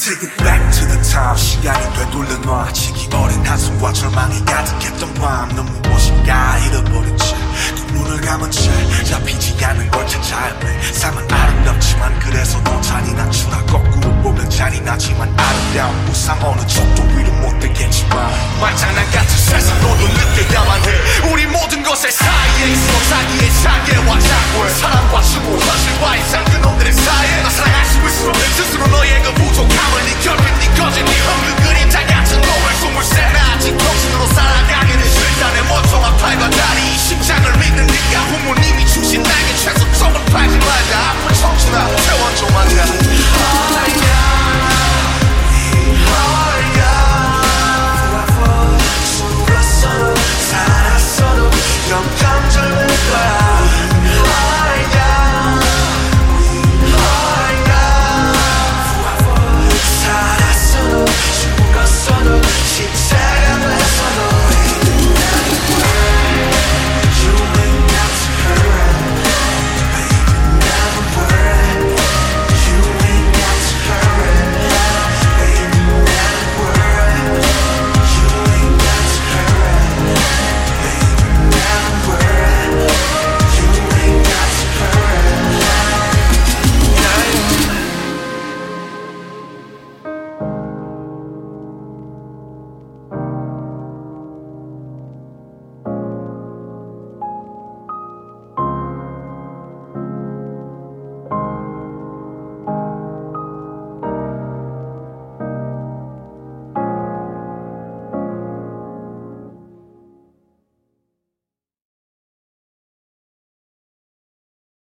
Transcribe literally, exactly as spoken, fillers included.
Take it back to the time 시간이 되돌려놔 지기 어린 한숨과 절망이 가득했던 밤 넌 무엇인가 잃어버린 채 꼭 눈을 감은 채 잡히지 않는 걸 찾아야 해 삶은 아름답지만 그래서 더 잔인한 추락 거꾸로 보면 잔인하지만 아름다운 우상 어느 정도 위로 못 되겠지만 말장난 같은 세상 너도 느껴야만 해 우리 모든 것의 사이에 있어 자기의 자괴와 작월